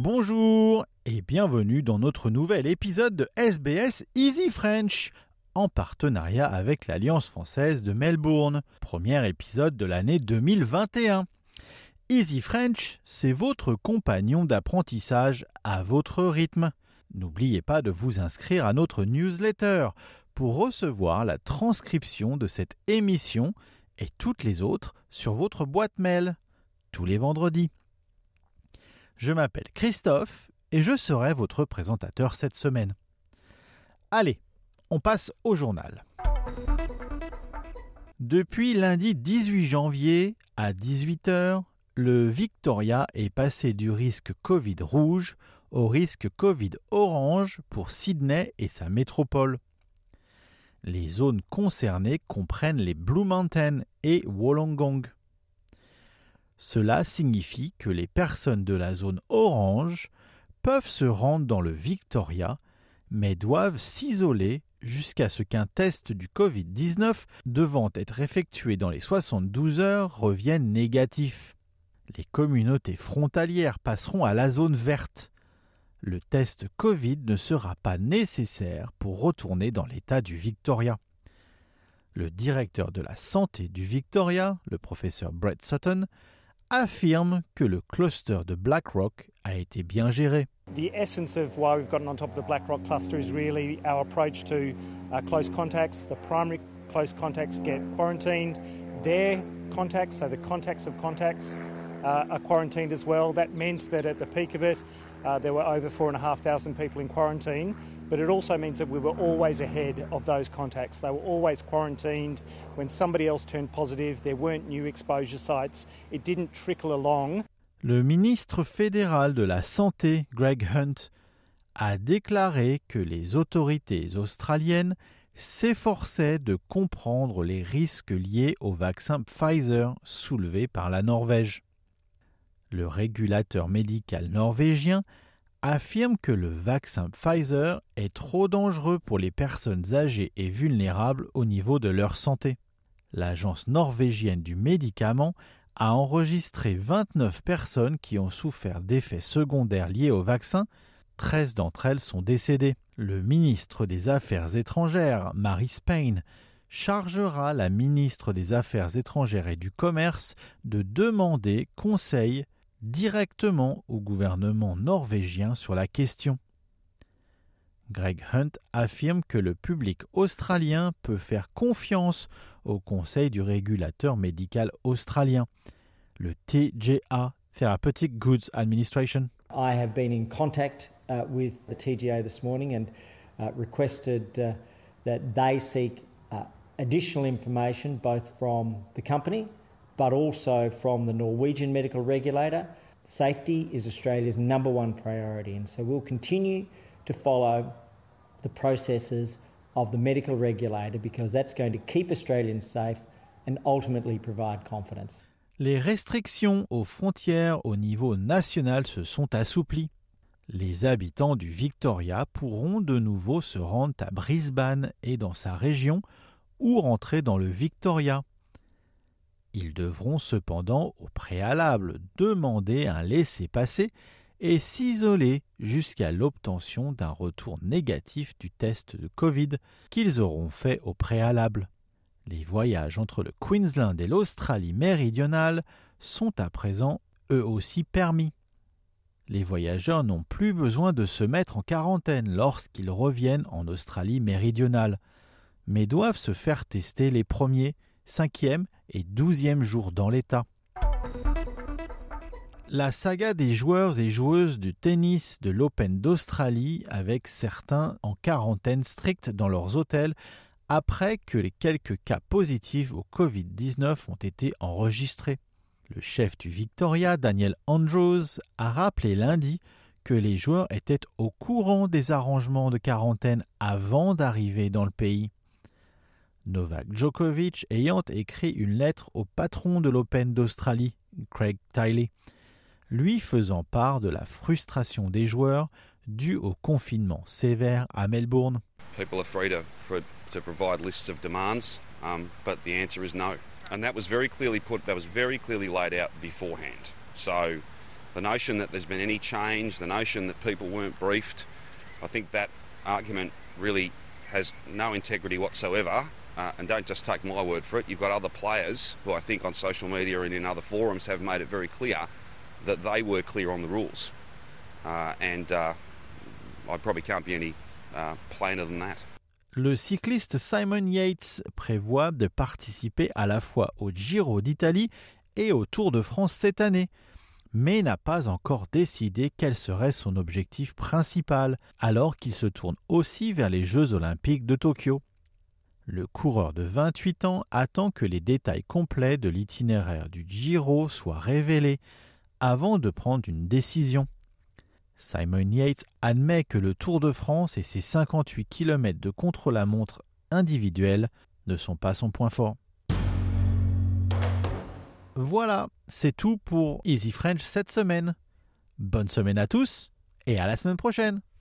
Bonjour et bienvenue dans notre nouvel épisode de SBS Easy French, en partenariat avec l'Alliance française de Melbourne, premier épisode de l'année 2021. Easy French, c'est votre compagnon d'apprentissage à votre rythme. N'oubliez pas de vous inscrire à notre newsletter pour recevoir la transcription de cette émission et toutes les autres sur votre boîte mail, tous les vendredis. Je m'appelle Christophe et je serai votre présentateur cette semaine. Allez, on passe au journal. Depuis lundi 18 janvier à 18h, le Victoria est passé du risque Covid rouge au risque Covid orange pour Sydney et sa métropole. Les zones concernées comprennent les Blue Mountains et Wollongong. Cela signifie que les personnes de la zone orange peuvent se rendre dans le Victoria, mais doivent s'isoler jusqu'à ce qu'un test du Covid-19 devant être effectué dans les 72 heures revienne négatif. Les communautés frontalières passeront à la zone verte. Le test Covid ne sera pas nécessaire pour retourner dans l'État du Victoria. Le directeur de la santé du Victoria, le professeur Brett Sutton, affirme que le cluster de Blackrock a été bien géré. The essence of why we've gotten on top of the Blackrock cluster is really our approach to close contacts. The primary close contacts get quarantined. Their contacts, so the contacts of contacts, are quarantined as well. That meant that at the peak of it, there were over 4,500 people in quarantine. But it also means that we were always ahead of those contacts. They were always quarantined. When somebody else turned positive, there weren't new exposure sites. It didn't trickle along. Le ministre fédéral de la Santé, Greg Hunt, a déclaré que les autorités australiennes s'efforçaient de comprendre les risques liés au vaccin Pfizer soulevé par la Norvège. Le régulateur médical norvégien affirme que le vaccin Pfizer est trop dangereux pour les personnes âgées et vulnérables au niveau de leur santé. L'agence norvégienne du médicament a enregistré 29 personnes qui ont souffert d'effets secondaires liés au vaccin. 13 d'entre elles sont décédées. Le ministre des Affaires étrangères, Marise Payne, chargera la ministre des Affaires étrangères et du Commerce de demander conseil directement au gouvernement norvégien sur la question. Greg Hunt affirme que le public australien peut faire confiance au conseil du régulateur médical australien, le TGA, Therapeutic Goods Administration. I have been in contact with the TGA this morning and requested that they seek additional information both from the company but also from the Norwegian medical regulator. Safety is Australia's number one priority, and so we'll continue to follow the processes of the medical regulator because that's going to keep Australians safe and ultimately provide confidence. Les restrictions aux frontières au niveau national se sont assouplies. Les habitants du Victoria pourront de nouveau se rendre à Brisbane et dans sa région ou rentrer dans le Victoria. Ils devront cependant au préalable demander un laissez-passer et s'isoler jusqu'à l'obtention d'un retour négatif du test de Covid qu'ils auront fait au préalable. Les voyages entre le Queensland et l'Australie méridionale sont à présent eux aussi permis. Les voyageurs n'ont plus besoin de se mettre en quarantaine lorsqu'ils reviennent en Australie méridionale, mais doivent se faire tester les premiers, 5e et 12e jours dans l'État. La saga des joueurs et joueuses du tennis de l'Open d'Australie avec certains en quarantaine stricte dans leurs hôtels après que les quelques cas positifs au Covid-19 ont été enregistrés. Le chef du Victoria, Daniel Andrews, a rappelé lundi que les joueurs étaient au courant des arrangements de quarantaine avant d'arriver dans le pays. Novak Djokovic ayant écrit une lettre au patron de l'Open d'Australie, Craig Tiley, lui faisant part de la frustration des joueurs due au confinement sévère à Melbourne. People are free to provide lists of demands, but the answer is no. And that was very clearly laid out beforehand. So The notion that there's been any change, the notion that people weren't briefed, I think that argument really has no integrity whatsoever. And don't just take my word for it. You've got other players who I think on social media and in other forums have made it very clear that they were clear on the rules. And I probably can't be any plainer than that. Le cycliste Simon Yates prévoit de participer à la fois au Giro d'Italie et au Tour de France cette année, mais n'a pas encore décidé quel serait son objectif principal, alors qu'il se tourne aussi vers les Jeux Olympiques de Tokyo. Le coureur de 28 ans attend que les détails complets de l'itinéraire du Giro soient révélés avant de prendre une décision. Simon Yates admet que le Tour de France et ses 58 km de contre-la-montre individuels ne sont pas son point fort. Voilà, c'est tout pour Easy French cette semaine. Bonne semaine à tous et à la semaine prochaine.